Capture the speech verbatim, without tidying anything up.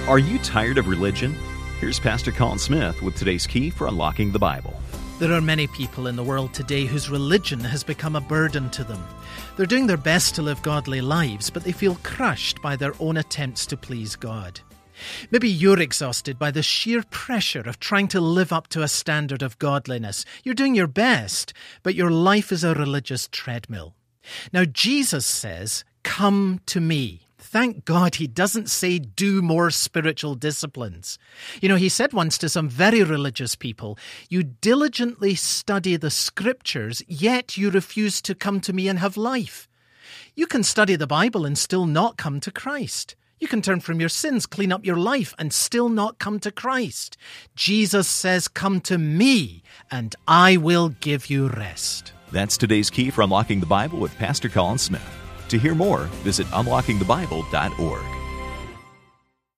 Are you tired of religion? Here's Pastor Colin Smith with today's key for unlocking the Bible. There are many people in the world today whose religion has become a burden to them. They're doing their best to live godly lives, but they feel crushed by their own attempts to please God. Maybe you're exhausted by the sheer pressure of trying to live up to a standard of godliness. You're doing your best, but your life is a religious treadmill. Now, Jesus says, "Come to me." Thank God he doesn't say do more spiritual disciplines. You know, he said once to some very religious people, "You diligently study the scriptures, yet you refuse to come to me and have life." You can study the Bible and still not come to Christ. You can turn from your sins, clean up your life, and still not come to Christ. Jesus says, "Come to me, and I will give you rest." That's today's key for unlocking the Bible with Pastor Colin Smith. To hear more, visit unlocking the bible dot org.